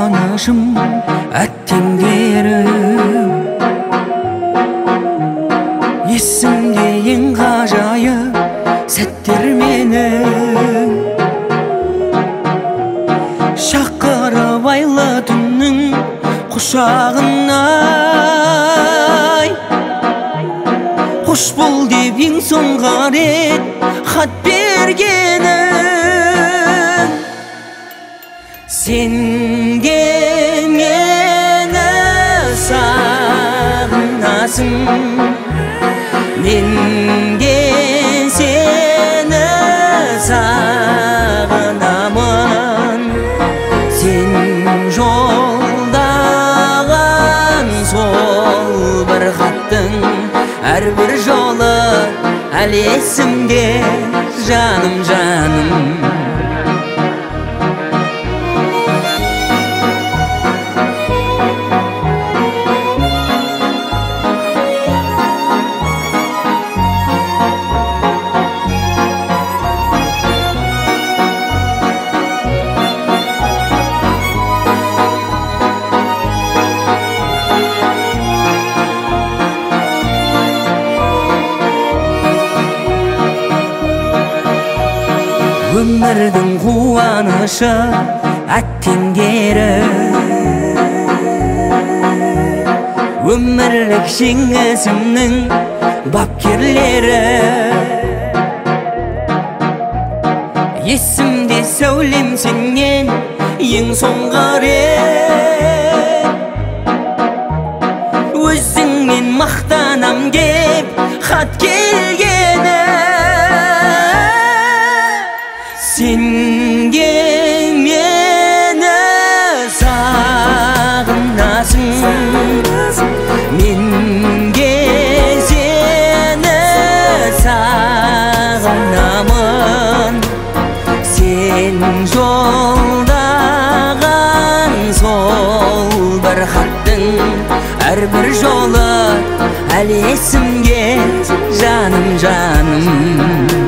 қуанышым әттеңдерім есімде ең ғажайып сәттер менің шақырып айлы түннің құшағына қош бол деп ең соңғы рет хат бергенім сенге мені сағынасың менге сені сағынамын сен жолдаған сол бір хаттың әрбір жолы әлі есімде жаным жаным өмірдің қуанышы әттеңдері өмірлік жеңісімнің бапкерлері есімде сәулем сенен ең соңғы рет өзіңмен мақтанам деп хат келгені сенге мені сағынасың менге сені сағынамын сен жолдаған сол бір хаттың әрбір жолы әлі есімде жаным жаным